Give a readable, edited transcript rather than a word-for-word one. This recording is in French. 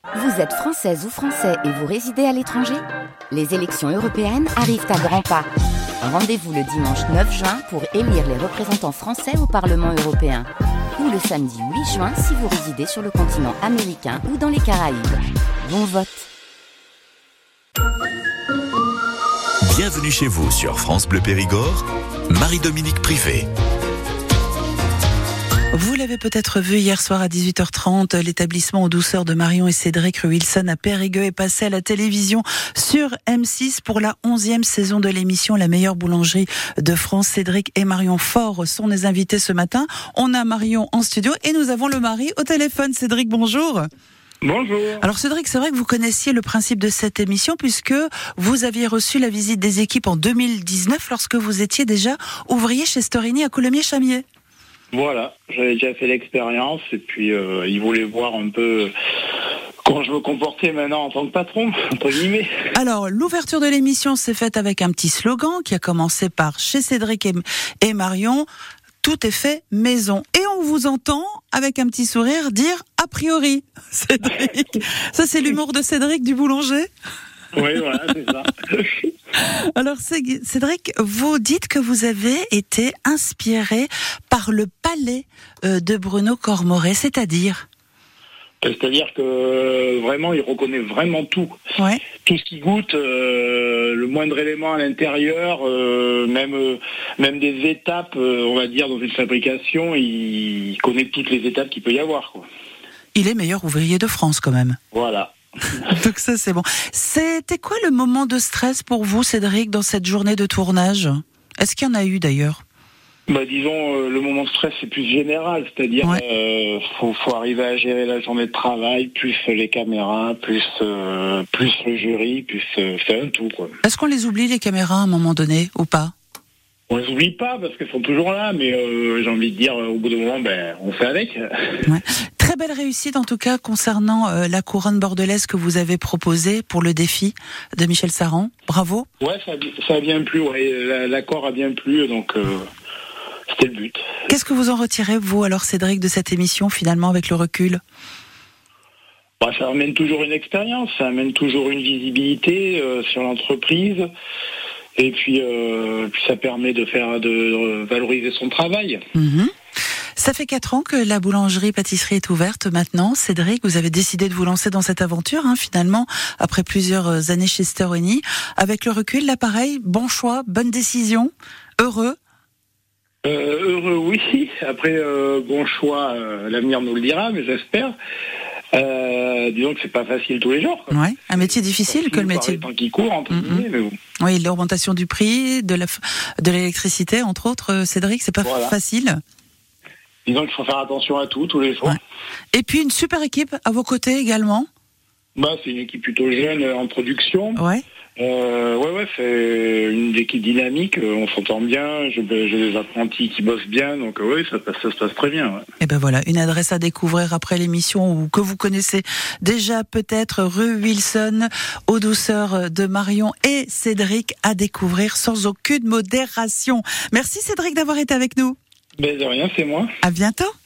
Vous êtes française ou français et vous résidez à l'étranger ? Les élections européennes arrivent à grands pas. Rendez-vous le dimanche 9 juin pour élire les représentants français au Parlement européen. Ou le samedi 8 juin si vous résidez sur le continent américain ou dans les Caraïbes. Bon vote! Bienvenue chez vous sur France Bleu Périgord, Marie-Dominique Privé. Vous l'avez peut-être vu hier soir à 18h30, l'établissement aux douceurs de Marion et Cédric rue Wilson à Périgueux est passé à la télévision sur M6 pour la 11e saison de l'émission La meilleure boulangerie de France. Cédric et Marion Faure sont les invités ce matin. On a Marion en studio et nous avons le mari au téléphone. Cédric, bonjour. Bonjour. Alors Cédric, c'est vrai que vous connaissiez le principe de cette émission puisque vous aviez reçu la visite des équipes en 2019 lorsque vous étiez déjà ouvrier chez Storini à Coulommiers-Chamiers. Voilà, j'avais déjà fait l'expérience et puis ils voulaient voir un peu comment je me comportais maintenant en tant que patron, entre guillemets. Alors, l'ouverture de l'émission s'est faite avec un petit slogan qui a commencé par chez Cédric et Marion, tout est fait maison. Et on vous entend avec un petit sourire dire a priori, Cédric. Ça, c'est l'humour de Cédric du boulanger. Oui, voilà, c'est ça. Alors Cédric, vous dites que vous avez été inspiré par le palais de Bruno Cormoret, c'est-à-dire que vraiment, il reconnaît vraiment tout. Ouais. Tout ce qui goûte, le moindre élément à l'intérieur, même des étapes, on va dire, dans une fabrication, il connaît toutes les étapes qu'il peut y avoir, quoi. Il est meilleur ouvrier de France quand même. Voilà. Donc ça c'est bon. C'était quoi le moment de stress pour vous, Cédric, dans cette journée de tournage ? Est-ce qu'il y en a eu d'ailleurs ? Disons, le moment de stress c'est plus général, c'est-à-dire faut arriver à gérer la journée de travail, plus les caméras, plus le jury, plus c'est un tout, quoi. Est-ce qu'on les oublie les caméras à un moment donné ou pas ? On les oublie pas parce qu'elles sont toujours là, mais j'ai envie de dire au bout d'un moment, on fait avec. Ouais. Très belle réussite en tout cas concernant la couronne bordelaise que vous avez proposée pour le défi de Michel Saran. Bravo. Ouais, ça a bien plu. Ouais. L'accord a bien plu, donc c'était le but. Qu'est-ce que vous en retirez, vous alors, Cédric, de cette émission finalement avec le recul ? Ça amène toujours une expérience, ça amène toujours une visibilité sur l'entreprise. Et puis ça permet de valoriser son travail. Mmh. Ça fait 4 ans que la boulangerie-pâtisserie est ouverte maintenant. Cédric, vous avez décidé de vous lancer dans cette aventure, finalement, après plusieurs années chez Storini. Avec le recul, là, pareil, bon choix, bonne décision, heureux ? Heureux, oui. Après, bon choix, l'avenir nous le dira, mais j'espère. Disons que c'est pas facile tous les jours, quoi. Ouais, un métier difficile que le métier. Le temps qui court, entre guillemets, mais bon. Oui, l'augmentation du prix, de l'électricité, entre autres, Cédric, c'est pas facile. Disons qu'il faut faire attention à tout, tous les jours. Ouais. Et puis une super équipe à vos côtés également. C'est une équipe plutôt jeune en production. Ouais. C'est une équipe dynamique, on s'entend bien, j'ai des apprentis qui bossent bien, donc ça se passe très bien. Ouais. Et ben voilà, une adresse à découvrir après l'émission ou que vous connaissez déjà peut-être, rue Wilson, aux douceurs de Marion et Cédric, à découvrir sans aucune modération. Merci Cédric d'avoir été avec nous. De rien, c'est moi. À bientôt.